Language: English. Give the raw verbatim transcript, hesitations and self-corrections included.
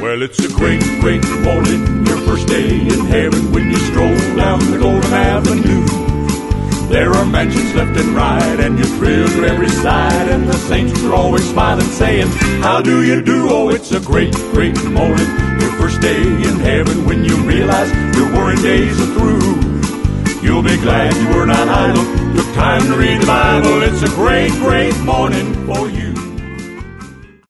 Well, it's a great, great morning, your first day in heaven when you stroll down the Golden Avenue. There are mansions left and right, and you're thrilled to every side, and the saints are always smiling, saying, how do you do? Oh, it's a great, great morning, your first day in heaven when you realize your worrying days are through. You'll be glad you were not idle, took time to read the Bible. It's a great, great morning for you.